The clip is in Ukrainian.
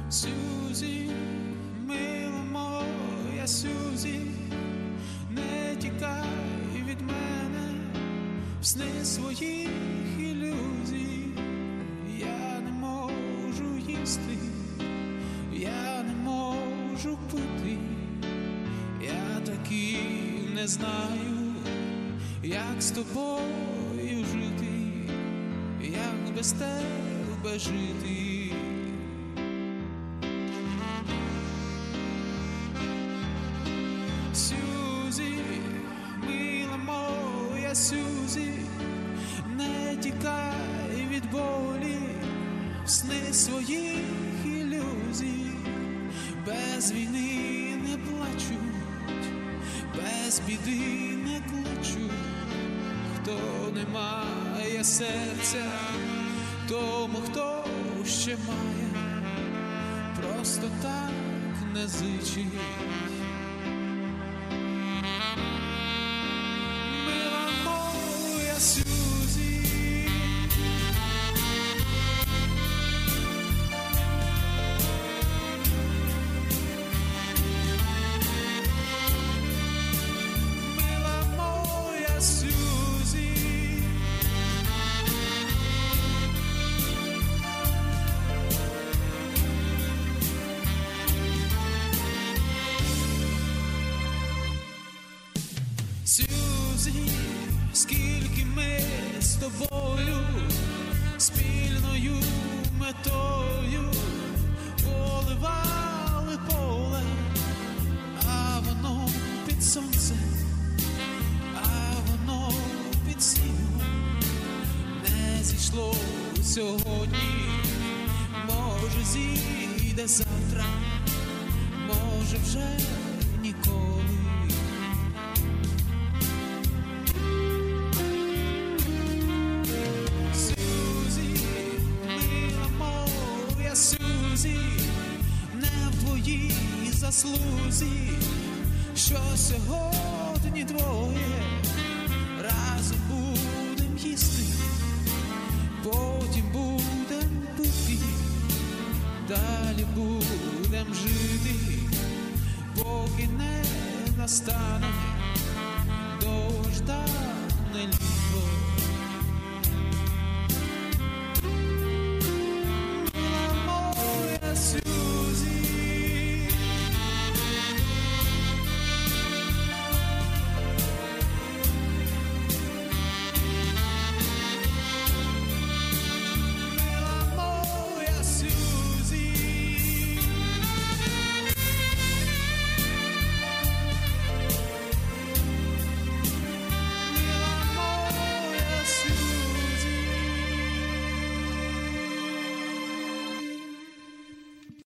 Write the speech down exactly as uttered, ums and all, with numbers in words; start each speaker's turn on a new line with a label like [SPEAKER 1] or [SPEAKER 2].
[SPEAKER 1] Сюзі, мила моя Сюзі, не тікай від мене в сни своїх ілюзій. Я не можу їсти, я не можу пити, я таки не знаю, як з тобою жити, як без тебе жити. Сюзі, мила моя Сюзі, не тікай від болі в сни своїх ілюзій. Без війни не плачуть, без біди не кличуть. Хто не має серця, тому хто ще має, просто так не зичить. Мила моя Сюзі, мила моя Сюзі, Сюзі, скільки ми з тобою спільною метою поливали поле, а воно під сонцем, а воно під снігом не зійшло сьогодні, може зійде завтра, може вже ніколи. Сюзі, не в твоїй заслузі, що сьогодні двоє разом будем їсти, потім будем пити, далі будем жити, поки не настане довгождане літо.